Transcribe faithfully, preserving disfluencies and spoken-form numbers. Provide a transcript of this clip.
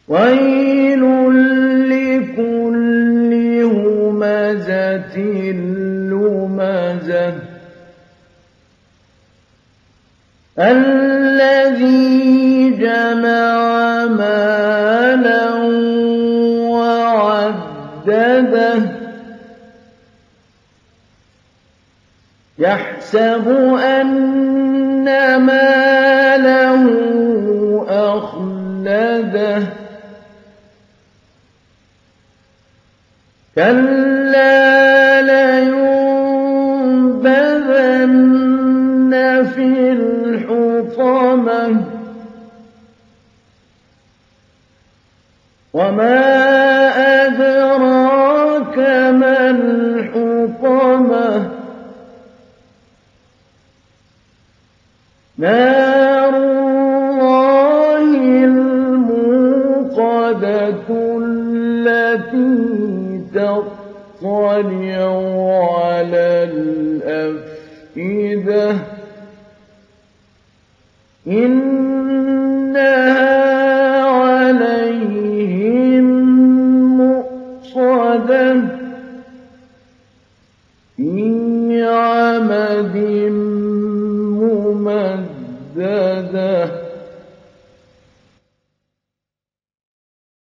ويل لكل همزة لمزة الذي جمع مالا وعدده يحسب أن ماله أخلده كلا لينبذن في الحطمة وما أدراك ما الحطمة نار الله الموقدة التي تطلع على الأفئدة إنها